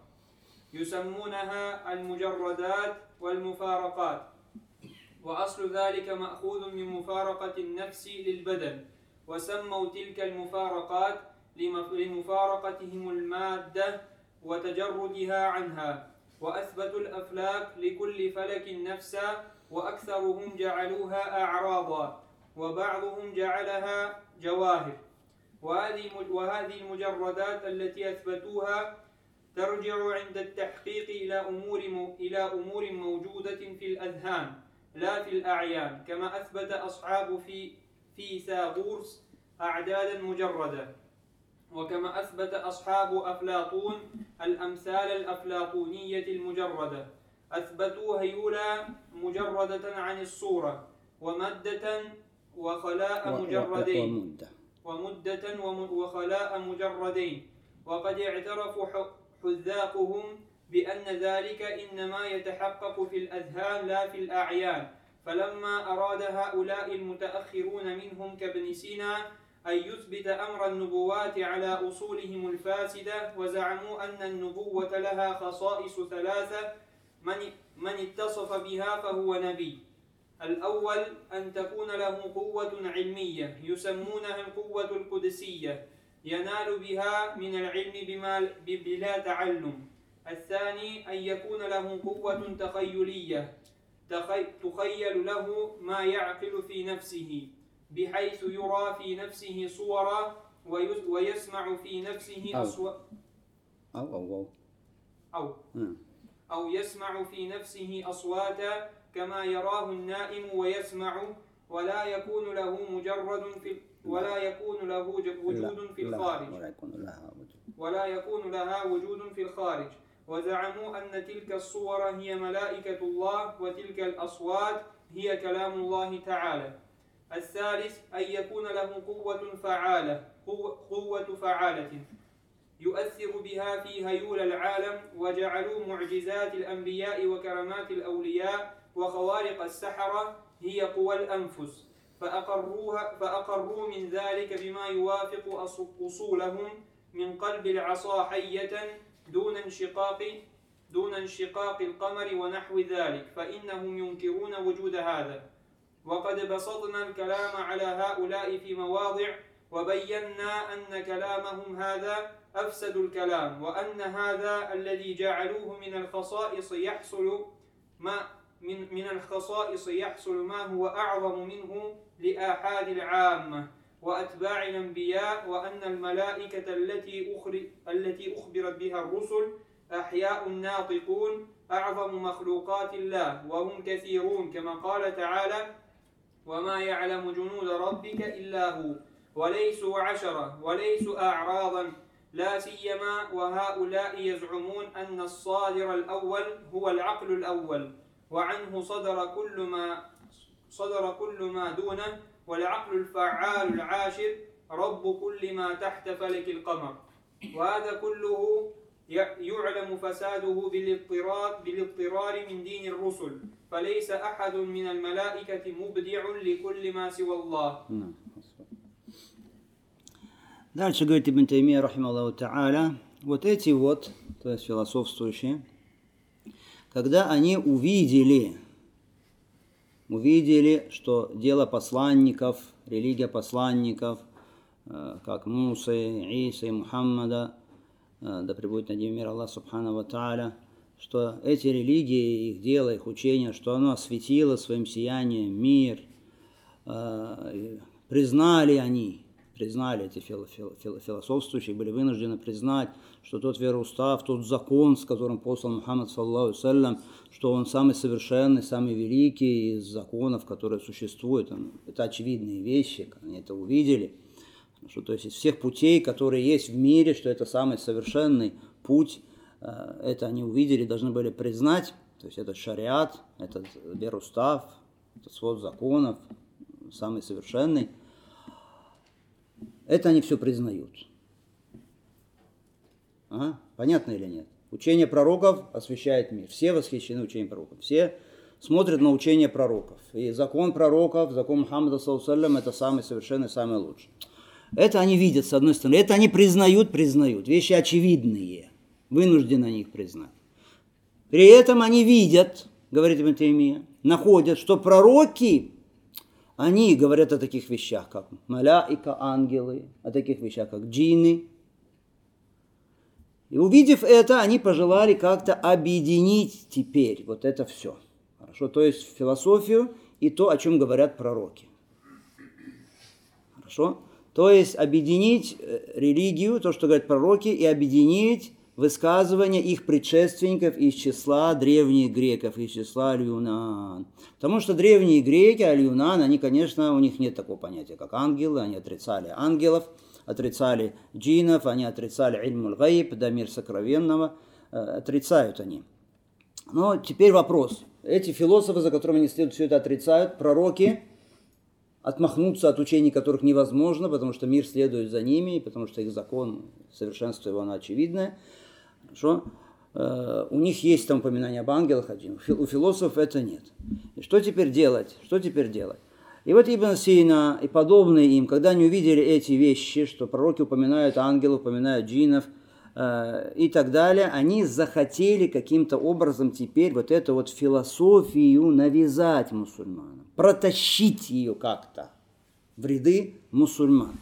يسمونها المجردات والمفارقات وأصل ذلك مأخوذ من مفارقة النفس للبدن وسموا تلك المفارقات لمفارقتهم المادة وتجردها عنها وأثبتوا الأفلاك لكل فلك نفسا وأكثرهم جعلوها أعراضا وبعضهم جعلها جواهر وهذه وهذه المجردات التي أثبتوها ترجع عند التحقيق إلى أمور إلى أمور موجودة في الأذهان لا في الأعيان كما أثبت أصحاب في فيثاغورس أعدادا مجردة وكما أثبت أصحاب أفلاطون الأمثال الأفلاطونية المجردة أثبتوا هيولا مجردة عن الصورة ومدة وخلاء مجردين ومدة وخلاء مجردين وقد اعترف حذاقهم بأن ذلك إنما يتحقق في الأذهان لا في الأعيان فلما أراد هؤلاء المتأخرون منهم كابن سينا أن يثبت أمر النبوات على أصولهم الفاسدة وزعموا أن النبوة لها خصائص ثلاثة من من اتصف بها فهو نبي. الأول أن تكون له قوة علمية يسمونها القوة القدسية ينال بها من العلم بما بلا تعلم. الثاني أن يكون له قوة تخيلية تخيل له ما يعقل في نفسه بحيث يرى في نفسه صورا ويسمع في نفسه أصوات أو أو أو أو, أو يسمع في نفسه أصواتا كما يراه النائم ويسمع ولا يكون له مجرد في ولا يكون له وجود في الخارج ولا يكون لها وجود في الخارج وزعموا أن تلك الصور هي ملائكة الله وتلك الأصوات هي كلام الله تعالى. الثالث أن يكون له قوة فعالة قوة فعالة يؤثر بها في هيول العالم وجعلوا معجزات الأنبياء وكرامات الأولياء وخوارق السحرة هي قوى الأنفس فأقروها فأقروا من ذلك بما يوافق أصولهم من قلب العصا حية دون انشقاق دون انشقاق القمر ونحو ذلك فإنهم ينكرون وجود هذا. وقد بسطنا الكلام على هؤلاء في مواضع وبينا أن كلامهم هذا أفسد الكلام وأن هذا الذي جعلوه من الخصائص يحصل ما من من الخصائص يحصل ما هو أعظم منه لآحاد العامة وأتباع الأنبياء وأن الملائكة التي أخر التي أخبرت بها الرسل أحياء ناطقون أعظم مخلوقات الله وهم كثيرون كما قال تعالى وما يعلم جنود ربك إلا هو وليسوا عشرة وليسوا أعراضا لا سيما وهؤلاء يزعمون أن الصادر الأول هو العقل الأول وعنه صدر كل ما صدر كل ما دونه والعقل الفعال العاشر رب كل ما تحت فلك القمر. وهذا كله يعلم فساده بالاضطرار بالاضطرار من دين الرسل فليس أحد من الملائكة مبدع لكل ما سوى الله. Дальше говорит Ибн Таймия, рахималлаху тааля, вот эти вот, то есть философствующие, когда они увидели, увидели, что дело посланников, религия посланников, как Мусы, Иса и Мухаммада, да пребудет над ними мир Аллах субхану ва тааля, что эти религии, их дело, их учение, что оно осветило своим сиянием мир, признали они, признали эти философствующие, были вынуждены признать, что тот вероустав, тот закон, с которым послан Мухаммад, саллаллаху алейхи ва саллям, что он самый совершенный, самый великий из законов, которые существуют. Это очевидные вещи, они это увидели. Что, то есть из всех путей, которые есть в мире, что это самый совершенный путь, это они увидели, должны были признать. То есть этот шариат, этот вероустав, этот свод законов, самый совершенный. Это они все признают. Ага, понятно или нет? Учение пророков освещает мир. Все восхищены учением пророков. Все смотрят на учение пророков. И закон пророков, закон Мухаммада, саллаллаху алейхи ва саллям, это самый совершенный, самый лучший. Это они видят, с одной стороны. Это они признают, признают. Вещи очевидные. Вынуждены они их признать. При этом они видят, говорит Ибн Таймия, находят, что пророки, они говорят о таких вещах, как маляика, ангелы, о таких вещах, как джинны. И увидев это, они пожелали как-то объединить теперь вот это все. Хорошо, то есть философию и то, о чем говорят пророки. Хорошо? То есть объединить религию, то, что говорят пророки, и объединить высказывания их предшественников из числа древних греков, из числа аль-Юнан. Потому что древние греки, аль-Юнан, они, конечно, у них нет такого понятия, как ангелы, они отрицали ангелов, отрицали джиннов, они отрицали ильмуль гайб, да, мир сокровенного, отрицают они. Но теперь вопрос. Эти философы, за которыми они следуют, все это отрицают, пророки, отмахнуться от учений, которых невозможно, потому что мир следует за ними, потому что их закон, совершенство его, оно очевидное. Хорошо? Э, у них есть там упоминание об ангелах, один. У философов это нет. И что теперь делать? Что теперь делать? И вот Ибн Сина и подобные им, когда они увидели эти вещи, что пророки упоминают ангелов, упоминают джиннов э, и так далее, они захотели каким-то образом теперь вот эту вот философию навязать мусульманам, протащить ее как-то в ряды мусульман.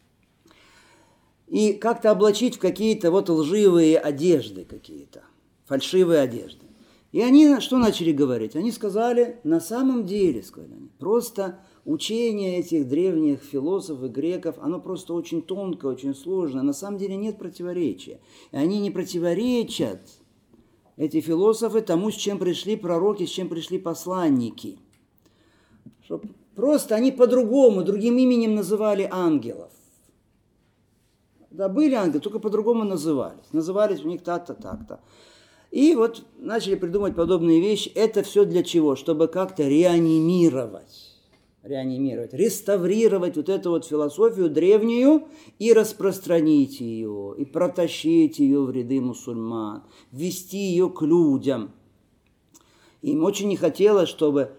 И как-то облачить в какие-то вот лживые одежды какие-то, фальшивые одежды. И они что начали говорить? Они сказали, на самом деле, сказали они, просто учение этих древних философов и греков, оно просто очень тонкое, очень сложное. На самом деле нет противоречия. И они не противоречат, эти философы, тому, с чем пришли пророки, с чем пришли посланники. Просто они по-другому, другим именем называли ангелов. Да, были ангелы, только по-другому назывались. Назывались у них так-то, так-то. И вот начали придумывать подобные вещи. Это все для чего? Чтобы как-то реанимировать, реанимировать, реставрировать вот эту вот философию древнюю и распространить ее, и протащить ее в ряды мусульман, ввести ее к людям. Им очень не хотелось, чтобы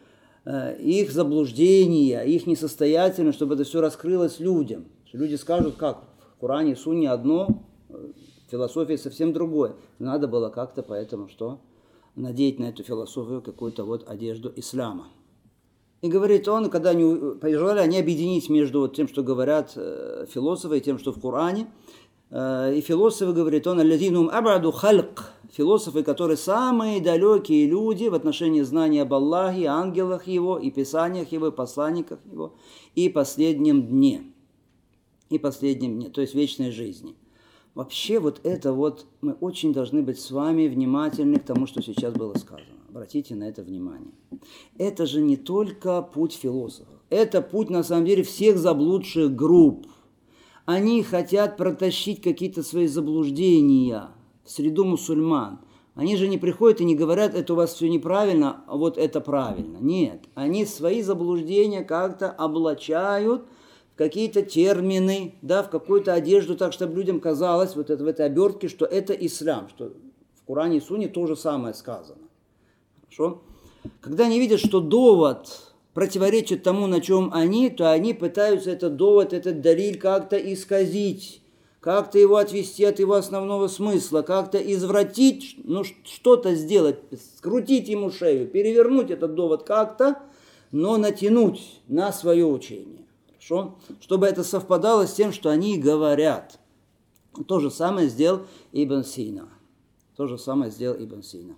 их заблуждения, их несостоятельность, чтобы это все раскрылось людям. Люди скажут, как в Коране и Сунне одно, философия совсем другое. Надо было как-то поэтому что? Надеть на эту философию какую-то вот одежду ислама. И говорит он, когда они пожелали они объединить между вот тем, что говорят э, философы, и тем, что в Коране. Э, и философы, говорит он, аллазинум абаду хальк, философы, которые самые далекие люди в отношении знания об Аллахе, ангелах Его, и писаниях Его, и посланниках Его, и последнем дне. И последнем дне, то есть вечной жизни. Вообще вот это вот, мы очень должны быть с вами внимательны к тому, что сейчас было сказано. Обратите на это внимание. Это же не только путь философов. Это путь, на самом деле, всех заблудших групп. Они хотят протащить какие-то свои заблуждения в среду мусульман. Они же не приходят и не говорят, это у вас все неправильно, а вот это правильно. Нет, они свои заблуждения как-то облачают в какие-то термины, да, в какую-то одежду, так, чтобы людям казалось вот это, в этой обертке, что это ислам, что в Коране и Сунне то же самое сказано. Хорошо? Когда они видят, что довод противоречит тому, на чем они, то они пытаются этот довод, этот далиль как-то исказить, как-то его отвести от его основного смысла, как-то извратить, ну что-то сделать, скрутить ему шею, перевернуть этот довод как-то, но натянуть на свое учение. Хорошо? Чтобы это совпадало с тем, что они говорят. То же самое сделал Ибн Сина. То же самое сделал Ибн Сина.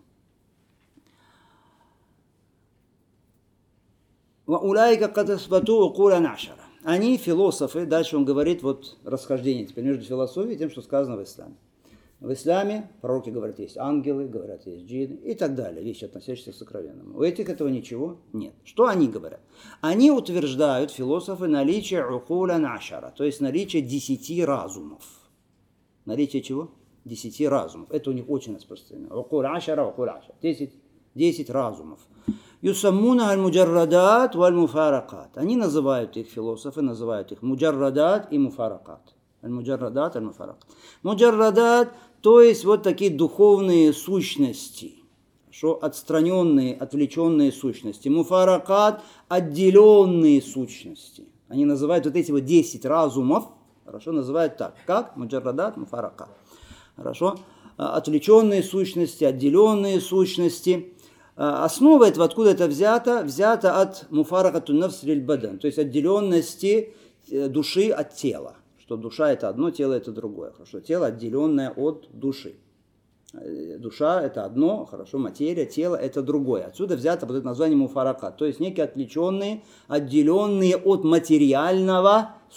Они, философы, дальше он говорит, вот расхождение теперь между философией и тем, что сказано в исламе. В исламе пророки говорят, есть ангелы, говорят, есть джинны и так далее, вещи, относящиеся к сокровенному. У этих этого ничего нет. Что они говорят? Они утверждают, философы, наличие укулян ашара, то есть наличие десяти разумов. Наличие чего? Десяти разумов. Это у них очень распространено. Укуль ашара, укуль ашара. Десять, десять разумов. Юсаммуна аль-муджаррадат валь-муфаракат. Они называют их, философы называют их муджаррадат и муфаракат. Аль-муджаррадат, аль-муфаракат. Муджаррадат, то есть вот такие духовные сущности, что отстраненные, отвлеченные сущности. Муфаракат, отделенные сущности. Они называют вот эти вот десять разумов, хорошо, называют так, как муджаррадат, муфаракат. Хорошо, отвлеченные сущности, отделенные сущности. Основа этого, откуда это взято? Взято от муфаракатун нафс лиль бадан, то есть отделенности души от тела. Что душа это одно, тело это другое. Хорошо, тело отделенное от души. Душа это одно, хорошо, материя, тело это другое. Отсюда взято вот это название муфаракат, то есть некие отвлеченные, отделенные от материального